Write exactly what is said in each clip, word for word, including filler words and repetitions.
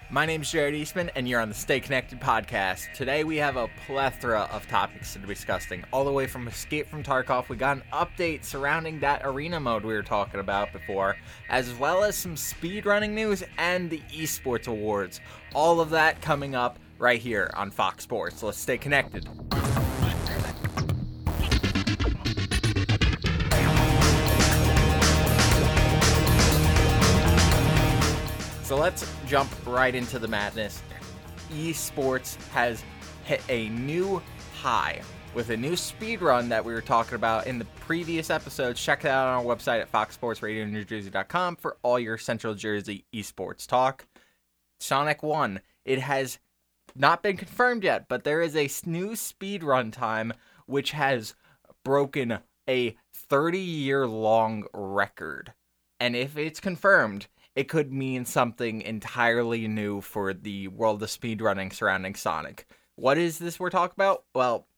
My name's Jared Eastman, and you're on the Stay Connected podcast. Today we have a plethora of topics to be discussing, all the way from Escape from Tarkov. We got an update surrounding that arena mode we were talking about before, as well as some speedrunning news and the esports awards. All of that coming up right here on Fox Sports. Let's stay connected. So let's jump right into the madness. Esports has hit a new high with a new speedrun that we were talking about in the previous episodes. Check it out on our website at fox sports radio new jersey dot com for all your Central Jersey esports talk. Sonic one. It has not been confirmed yet, but there is a new speedrun time which has broken a thirty-year-long record. And if it's confirmed, it could mean something entirely new for the world of speedrunning surrounding Sonic. What is this we're talking about? Well,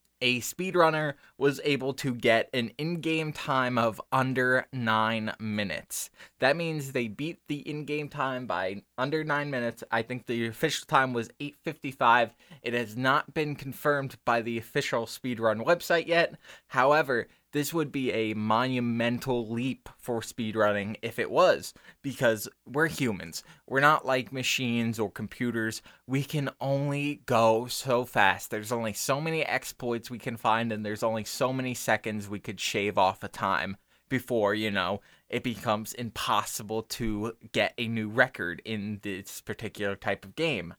a speedrunner was able to get an in-game time of under nine minutes. That means they beat the in-game time by under nine minutes. I think the official time was eight fifty-five. It has not been confirmed by the official speedrun website yet. However, this would be a monumental leap for speedrunning if it was, because we're humans. We're not like machines or computers. We can only go so fast. There's only so many exploits we can find, and there's only so many seconds we could shave off of time before, you know, it becomes impossible to get a new record in this particular type of game.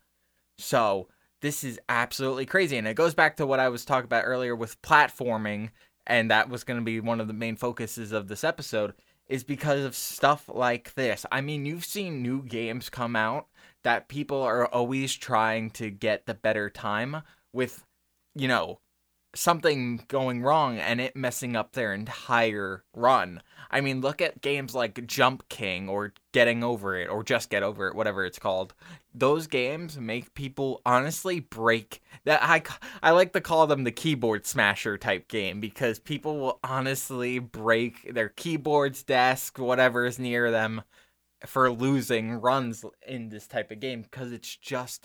So this is absolutely crazy, and it goes back to what I was talking about earlier with platforming, and that was going to be one of the main focuses of this episode, is because of stuff like this. I mean, you've seen new games come out that people are always trying to get the better time with, you know, something going wrong and it messing up their entire run. I mean, look at games like Jump King or Getting Over It or Just Get Over It, whatever it's called. Those games make people honestly break that. I, I like to call them the keyboard smasher type game, because people will honestly break their keyboards, desk, whatever is near them for losing runs in this type of game, because it's just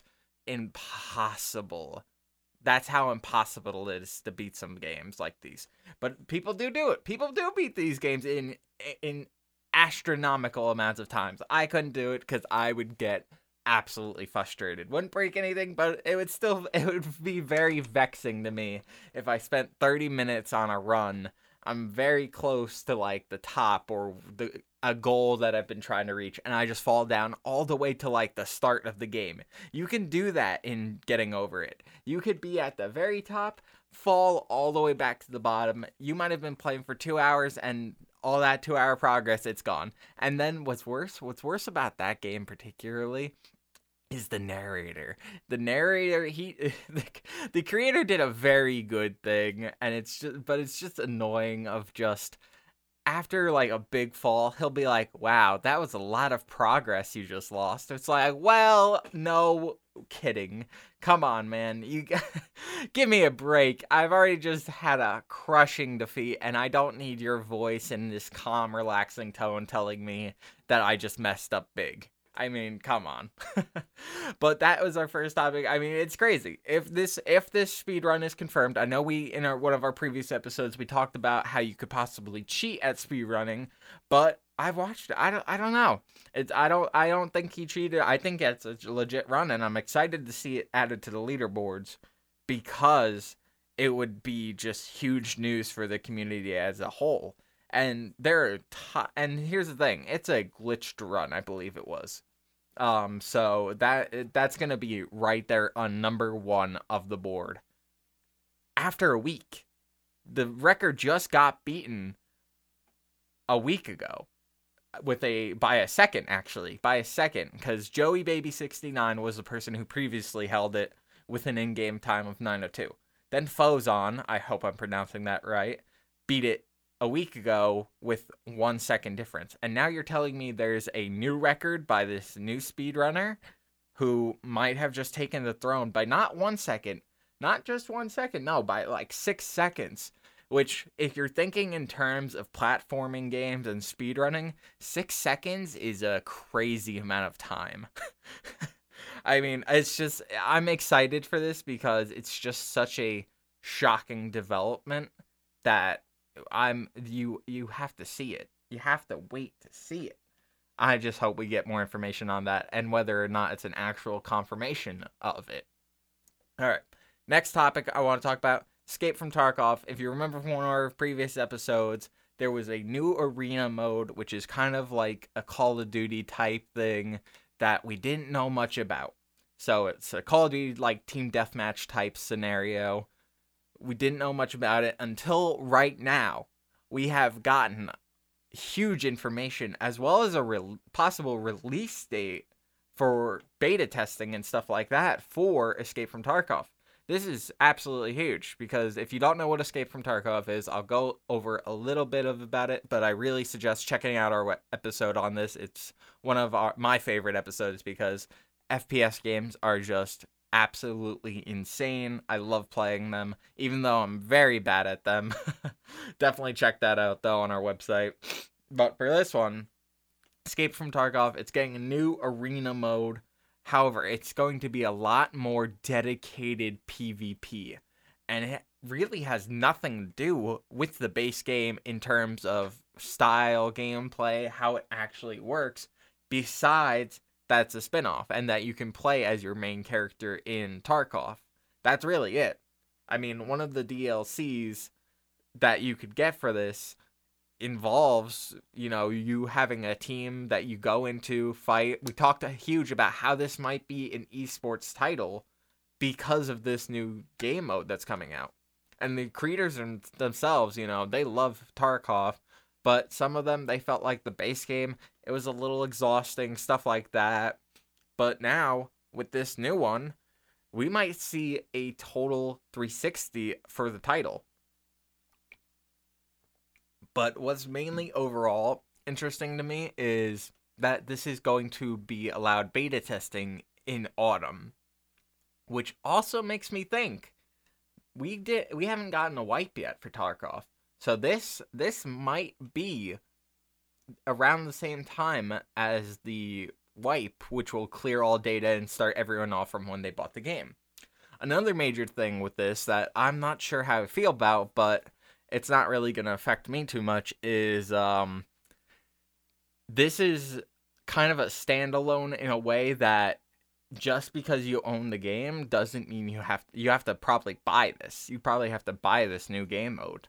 impossible. That's how impossible it is to beat some games like these. But people do do it. People do beat these games in in astronomical amounts of times. I couldn't do it because I would get absolutely frustrated. Wouldn't break anything, but it would still it would be very vexing to me if I spent thirty minutes on a run. I'm very close to like the top or the a goal that I've been trying to reach, and I just fall down all the way to like the start of the game. You can do that in Getting Over It. You could be at the very top, fall all the way back to the bottom. You might have been playing for two hours, and all that two hour progress, it's gone. And then what's worse, what's worse about that game particularly is the narrator. The narrator, he, the, the creator did a very good thing, and it's just, but it's just annoying of just, after like a big fall, he'll be like, wow, that was a lot of progress you just lost. It's like, well, no kidding. Come on, man. You give me a break. I've already just had a crushing defeat, and I don't need your voice in this calm, relaxing tone telling me that I just messed up big. I mean, come on. But that was our first topic. I mean, it's crazy. If this if this speedrun is confirmed, I know we, in our one of our previous episodes, we talked about how you could possibly cheat at speedrunning, but I've watched it. I don't I don't know. It's I don't I don't think he cheated. I think it's a legit run, and I'm excited to see it added to the leaderboards, because it would be just huge news for the community as a whole. And there are t- and here's the thing, it's a glitched run, I believe it was. Um, so that that's gonna be right there on number one of the board. After a week, the record just got beaten a week ago with a by a second, actually by a second, because Joey Baby sixty-nine was the person who previously held it with an in-game time of nine oh two. Then Fozon, I hope I'm pronouncing that right, beat it a week ago with one second difference. And now you're telling me there's a new record by this new speedrunner who might have just taken the throne by not one second, not just one second, no, by like six seconds. Which, if you're thinking in terms of platforming games and speedrunning, six seconds is a crazy amount of time. I mean, it's just, I'm excited for this because it's just such a shocking development that I'm, you, you have to see it. You have to wait to see it. I just hope we get more information on that and whether or not it's an actual confirmation of it. All right. Next topic I want to talk about, Escape from Tarkov. If you remember from one of our previous episodes, there was a new arena mode, which is kind of like a Call of Duty type thing that we didn't know much about. So it's a Call of Duty like team deathmatch type scenario. We didn't know much about it until right now. We have gotten huge information as well as a re- possible release date for beta testing and stuff like that for Escape from Tarkov. This is absolutely huge because if you don't know what Escape from Tarkov is, I'll go over a little bit of about it, but I really suggest checking out our episode on this. It's one of our my favorite episodes because F P S games are just absolutely insane. I love playing them, even though I'm very bad at them. Definitely check that out, though, on our website. But for this one, Escape from Tarkov, it's getting a new arena mode. However, it's going to be a lot more dedicated PvP. And it really has nothing to do with the base game in terms of style, gameplay, how it actually works, besides that's a spin-off and that you can play as your main character in Tarkov. That's really it. I mean, one of the D L Cs that you could get for this involves, you know, you having a team that you go into, fight. We talked a huge about how this might be an esports title because of this new game mode that's coming out. And the creators themselves, you know, they love Tarkov, but some of them, they felt like the base game, it was a little exhausting, stuff like that. But now, with this new one, we might see a total three sixty for the title. But what's mainly overall interesting to me is that this is going to be allowed beta testing in autumn. Which also makes me think, we did we haven't gotten a wipe yet for Tarkov. So this this might be around the same time as the wipe, which will clear all data and start everyone off from when they bought the game. Another major thing with this that I'm not sure how I feel about, but it's not really going to affect me too much, is um, this is kind of a standalone in a way that just because you own the game doesn't mean you have you have to probably buy this. You probably have to buy this new game mode.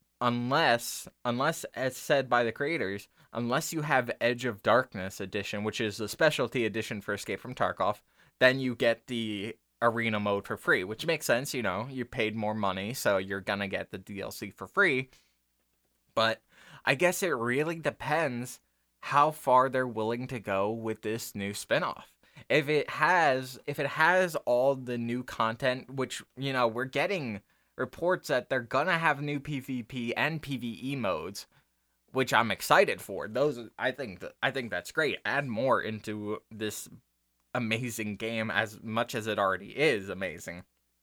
Unless, unless, as said by the creators, unless you have Edge of Darkness edition, which is the specialty edition for Escape from Tarkov, then you get the arena mode for free, which makes sense, you know, you paid more money, so you're gonna get the D L C for free. But I guess it really depends how far they're willing to go with this new spinoff. If it has, if it has all the new content, which, you know, we're getting reports that they're gonna have new PvP and PvE modes, which I'm excited for. Those, I think, that I think that's great. Add more into this amazing game as much as it already is amazing.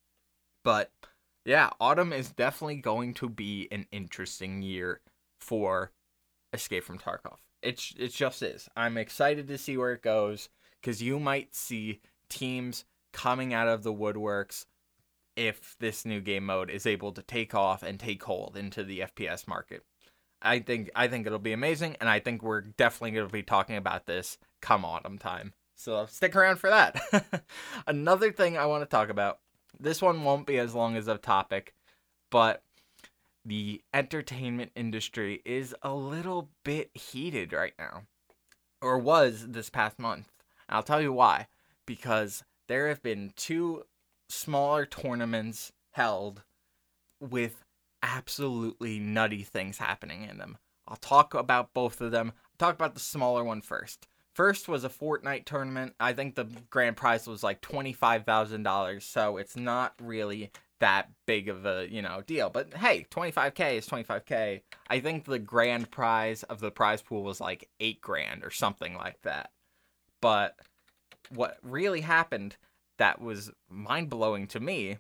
But yeah, autumn is definitely going to be an interesting year for Escape from Tarkov. It it just is. I'm excited to see where it goes because you might see teams coming out of the woodworks if this new game mode is able to take off and take hold into the F P S market. I think I think it'll be amazing, and I think we're definitely going to be talking about this come autumn time. So stick around for that. Another thing I want to talk about, this one won't be as long as a topic, but the entertainment industry is a little bit heated right now, or was this past month. I'll tell you why. Because there have been two smaller tournaments held with absolutely nutty things happening in them. I'll talk about both of them. I'll talk about the smaller one first. First was a Fortnite tournament. I think the grand prize was like twenty-five thousand dollars, so it's not really that big of a, you know, deal. But hey, twenty-five K is twenty-five K. I think the grand prize of the prize pool was like eight grand or something like that. But what really happened that was mind-blowing to me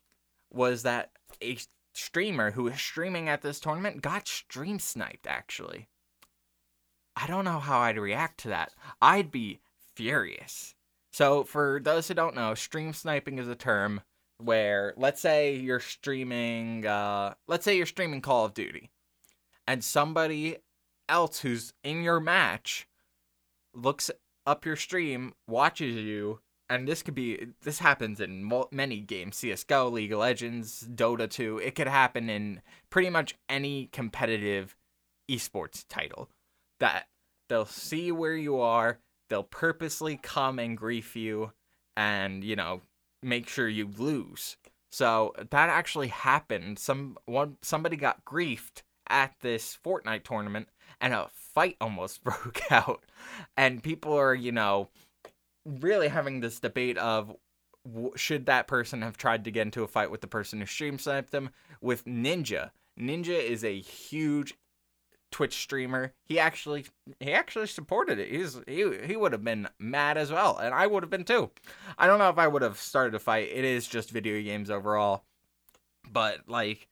was that a streamer who was streaming at this tournament got stream sniped, actually. I don't know how I'd react to that. I'd be furious. So for those who don't know, stream sniping is a term where, let's say you're streaming, uh, let's say you're streaming Call of Duty, and somebody else who's in your match looks up your stream, watches you, and this could be, this happens in many games, C S G O, League of Legends, Dota two, it could happen in pretty much any competitive esports title, that they'll see where you are, they'll purposely come and grief you, and, you know, make sure you lose. So that actually happened. Some one somebody got griefed at this Fortnite tournament, and a fight almost broke out. And people are, you know, really having this debate of w- should that person have tried to get into a fight with the person who stream sniped them. With Ninja. Ninja is a huge Twitch streamer. He actually he actually supported it. He's he he would have been mad as well, and I would have been too. I don't know if I would have started a fight. It is just video games overall. But like,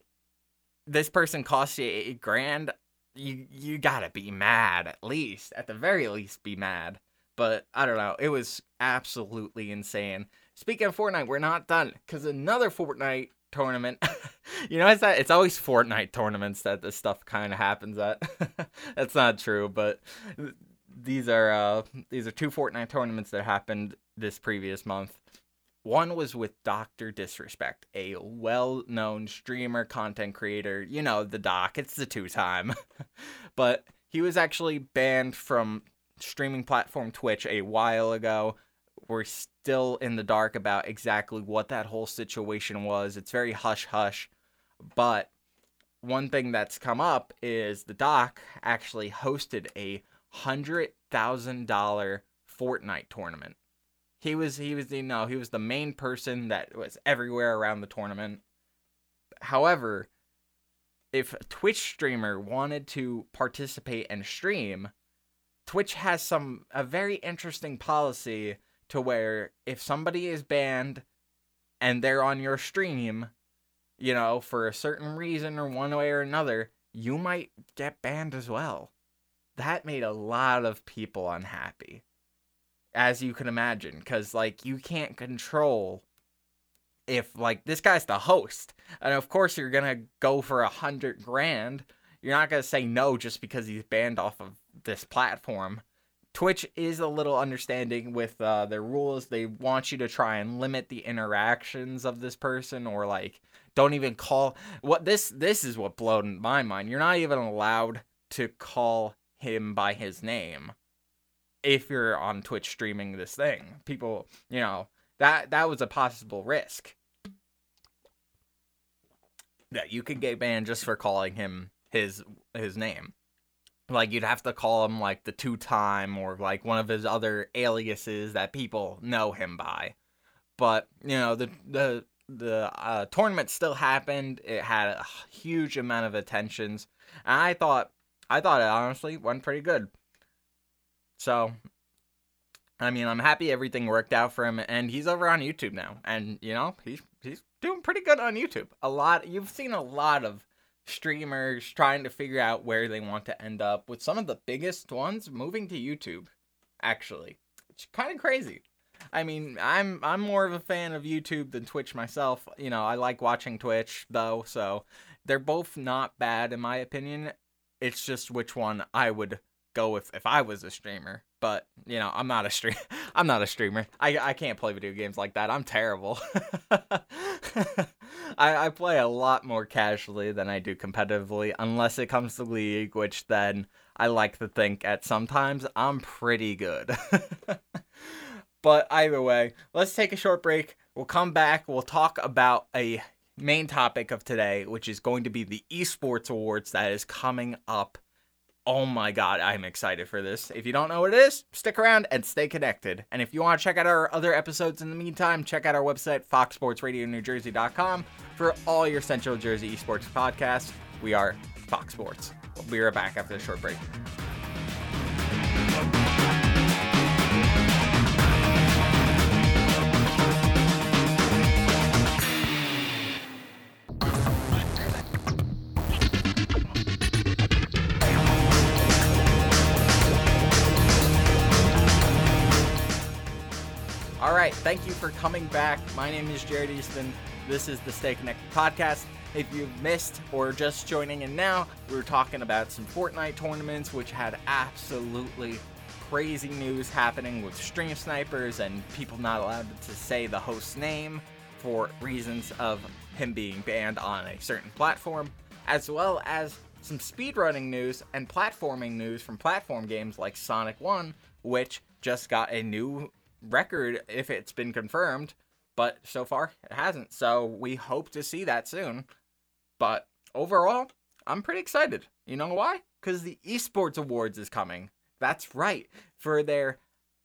this person cost you eight grand. You you gotta be mad, at least. At the very least, be mad. But I don't know. It was absolutely insane. Speaking of Fortnite, we're not done, because another Fortnite tournament. You know, it's that it's always Fortnite tournaments that this stuff kind of happens at. That's not true, but these are uh, these are two Fortnite tournaments that happened this previous month. One was with Doctor Disrespect, a well-known streamer, content creator. You know, the Doc. It's the two-time. But he was actually banned from streaming platform Twitch a while ago. We're still in the dark about exactly what that whole situation was. It's very hush-hush. But one thing that's come up is the Doc actually hosted a one hundred thousand dollars Fortnite tournament. He was, he was, you know, he was the main person that was everywhere around the tournament. However, if a Twitch streamer wanted to participate and stream, Twitch has some, a very interesting policy to where if somebody is banned and they're on your stream, you know, for a certain reason or one way or another, you might get banned as well. That made a lot of people unhappy, as you can imagine, because, like, you can't control if, like, this guy's the host, and of course you're gonna go for a hundred grand. You're not gonna say no just because he's banned off of this platform. Twitch is a little understanding with uh, their rules. They want you to try and limit the interactions of this person, or, like, don't even call. What this this is what blew my mind. You're not even allowed to call him by his name if you're on Twitch streaming this thing. People, you know, that that was a possible risk that you could get banned just for calling him his his name. Like, you'd have to call him, like, the two-time, or, like, one of his other aliases that people know him by. But, you know, the the the uh, tournament still happened. It had a huge amount of attentions, and I thought, I thought it honestly went pretty good. So, I mean, I'm happy everything worked out for him, and he's over on YouTube now, and, you know, he's he's doing pretty good on YouTube. A lot, you've seen a lot of streamers trying to figure out where they want to end up, with some of the biggest ones moving to YouTube, actually. It's kind of crazy. I mean, I'm I'm more of a fan of YouTube than Twitch myself. You know, I like watching Twitch, though, so they're both not bad, in my opinion. It's just which one I would go with if I was a streamer. But, you know, I'm not a stream. I'm not a streamer. I I can't play video games like that. I'm terrible. I, I play a lot more casually than I do competitively, unless it comes to League, which then I like to think at sometimes I'm pretty good. But either way, let's take a short break. We'll come back. We'll talk about a main topic of today, which is going to be the Esports Awards that is coming up. Oh my god, I'm excited for this. If you don't know what it is, stick around and stay connected. And if you want to check out our other episodes in the meantime, check out our website, fox sports radio new jersey dot com, for all your Central Jersey esports podcasts. We are Fox Sports. We'll be right back after the short break. All right, thank you for coming back. My name is Jared Easton. This is the Stay Connected podcast. If you've missed or just joining in now, we were talking about some Fortnite tournaments, which had absolutely crazy news happening with stream snipers and people not allowed to say the host's name for reasons of him being banned on a certain platform, as well as some speedrunning news and platforming news from platform games like Sonic one, which just got a new record if it's been confirmed, but so far it hasn't, so we hope to see that soon. But overall, I'm pretty excited. You know why? Because the Esports Awards is coming. That's right. For their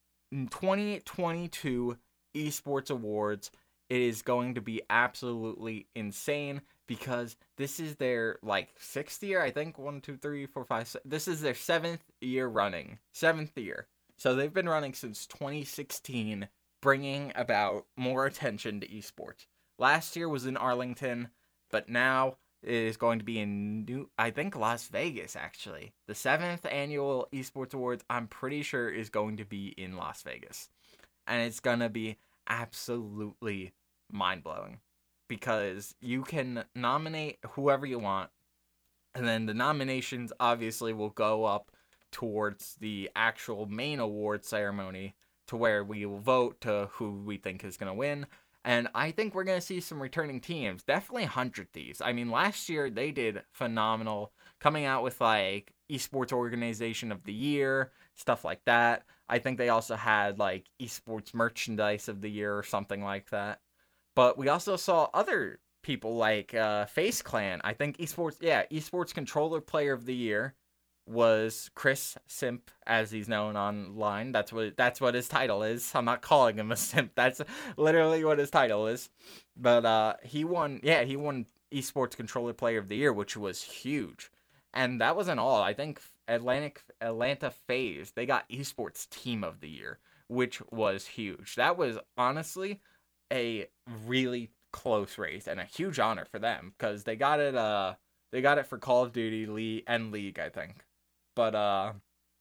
twenty twenty-two Esports Awards, it is going to be absolutely insane because this is their, like, sixth year, I think. One, two, three, four, five, six. This is their seventh year running. Seventh year. So they've been running since twenty sixteen, bringing about more attention to esports. Last year was in Arlington, but now it is going to be in, New, I think, Las Vegas, actually. The seventh annual Esports Awards, I'm pretty sure, is going to be in Las Vegas. And it's going to be absolutely mind-blowing. Because you can nominate whoever you want, and then the nominations obviously will go up towards the actual main award ceremony to where we will vote to who we think is going to win. And I think we're going to see some returning teams. Definitely one hundred Thieves. I mean, last year they did phenomenal, coming out with, like, Esports Organization of the Year, stuff like that. I think they also had, like, Esports Merchandise of the Year or something like that. But we also saw other people like uh, FaZe Clan. I think Esports, yeah, Esports Controller Player of the Year was Chris Simp, as he's known online. That's what that's what his title is. I'm not calling him a simp. That's literally what his title is. But uh, he won. Yeah, he won Esports Controller Player of the Year, which was huge. And that wasn't all. I think Atlantic Atlanta FaZe, they got Esports Team of the Year, which was huge. That was honestly a really close race and a huge honor for them because they got it. Uh, they got it for Call of Duty League and League, I think. But, uh,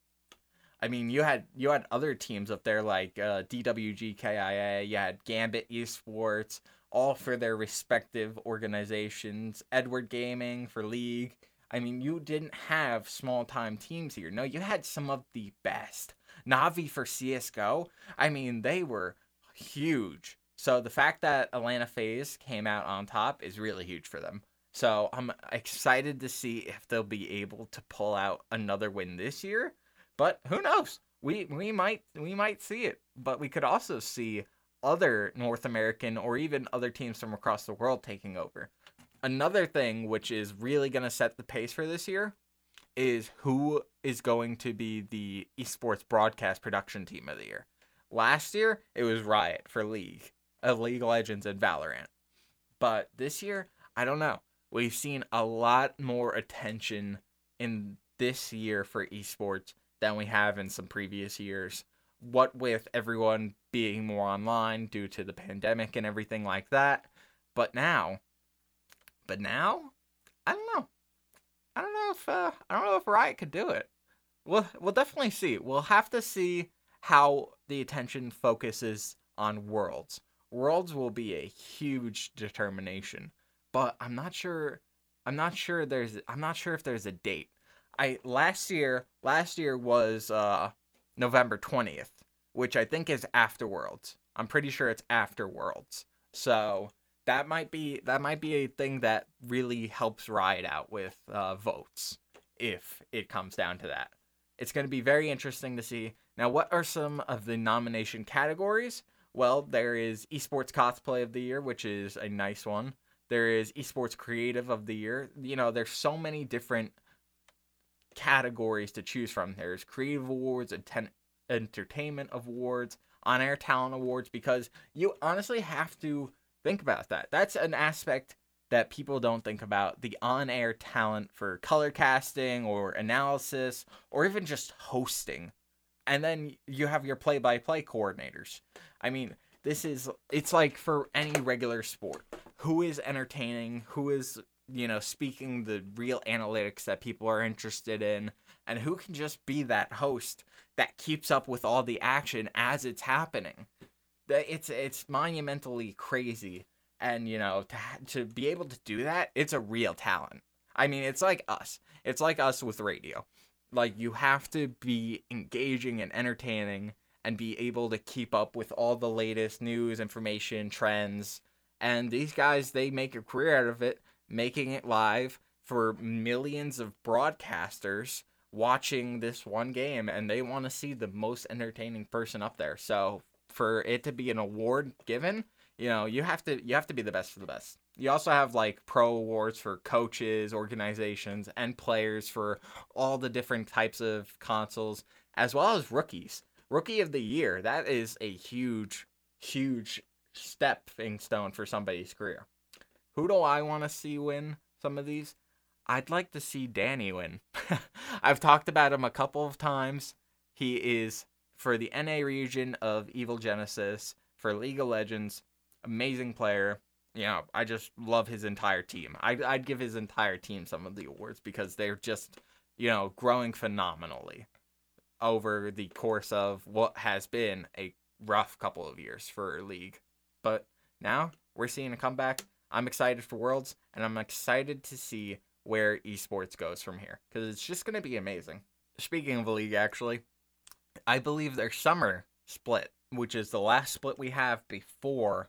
I mean, you had you had other teams up there like uh, D W G K I A, you had Gambit Esports, all for their respective organizations, Edward Gaming for League. I mean, you didn't have small-time teams here. No, you had some of the best. Na'Vi for C S G O, I mean, they were huge. So the fact that Atlanta FaZe came out on top is really huge for them. So I'm excited to see if they'll be able to pull out another win this year. But who knows? We we might we might see it. But we could also see other North American or even other teams from across the world taking over. Another thing which is really going to set the pace for this year is who is going to be the esports broadcast production team of the year. Last year, it was Riot for League, uh, League of Legends and Valorant. But this year, I don't know. We've seen a lot more attention in this year for esports than we have in some previous years. What with everyone being more online due to the pandemic and everything like that. But now, but now, I don't know. I don't know if uh, I don't know if Riot could do it. We'll we'll definitely see. We'll have to see how the attention focuses on Worlds. Worlds will be a huge determination. But I'm not sure. I'm not sure. There's. I'm not sure if there's a date. I last year. Last year was uh, November twentieth, which I think is after Worlds. I'm pretty sure it's after Worlds. So that might be that might be a thing that really helps Riot out with uh, votes if it comes down to that. It's going to be very interesting to see. Now, what are some of the nomination categories? Well, there is Esports Cosplay of the Year, which is a nice one. There is Esports Creative of the Year. You know, there's so many different categories to choose from. There's Creative Awards, Atten- Entertainment Awards, On-Air Talent Awards, because you honestly have to think about that. That's an aspect that people don't think about. The on-air talent for color casting or analysis or even just hosting. And then you have your play-by-play coordinators. I mean, this is, it's like for any regular sport. Who is entertaining? Who is, you know, speaking the real analytics that people are interested in? And who can just be that host that keeps up with all the action as it's happening? it's it's monumentally crazy. And, you know, to, to be able to do that, it's a real talent. I mean, it's like us. It's like us with radio. Like, you have to be engaging and entertaining and be able to keep up with all the latest news, information, trends. And these guys, they make a career out of it, making it live for millions of broadcasters watching this one game. And they want to see the most entertaining person up there. So for it to be an award given, you know, you have to you have to be the best for the best. You also have, like, pro awards for coaches, organizations, and players for all the different types of consoles, as well as rookies. Rookie of the Year, that is a huge, huge stepping stone for somebody's career. Who do I want to see win some of these? I'd like to see Danny win. I've talked about him a couple of times. He is, for the N A region of Evil Genesis, for League of Legends, amazing player. You know, I just love his entire team. I'd, I'd give his entire team some of the awards because they're just, you know, growing phenomenally over the course of what has been a rough couple of years for League. But now we're seeing a comeback. I'm excited for Worlds, and I'm excited to see where esports goes from here because it's just going to be amazing. Speaking of League, actually, I believe their summer split, which is the last split we have before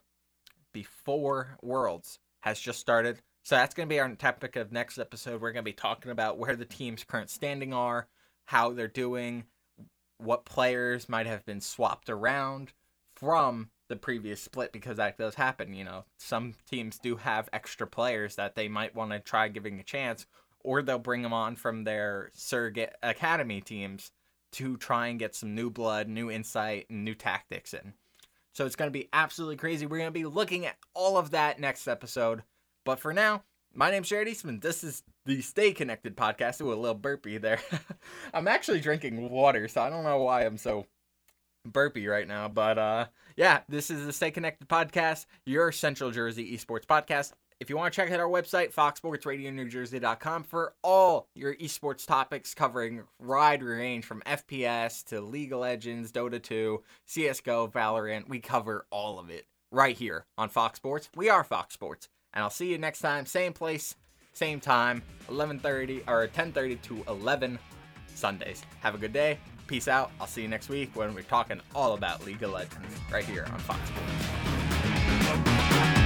before Worlds, has just started. So that's going to be our topic of next episode. We're going to be talking about where the team's current standing are, how they're doing, what players might have been swapped around from the previous split, because that does happen. You know, some teams do have extra players that they might want to try giving a chance, or they'll bring them on from their surrogate academy teams to try and get some new blood, new insight, and new tactics in. So it's going to be absolutely crazy. We're going to be looking at all of that next episode. But for now, my name's Jared Eastman. This is the Stay Connected podcast. Ooh, a little burpee there. I'm actually drinking water, so I don't know why I'm so burpee right now. But uh, yeah, this is the Stay Connected podcast, your Central Jersey esports podcast. If you want to check out our website, fox sports radio new jersey dot com, for all your esports topics covering wide range from F P S to League of Legends, Dota two, C S G O, Valorant. We cover all of it right here on Fox Sports. We are Fox Sports. And I'll see you next time, same place, same time, eleven thirty or ten thirty to eleven Sundays. Have a good day. Peace out. I'll see you next week when we're talking all about League of Legends right here on Fox Sports.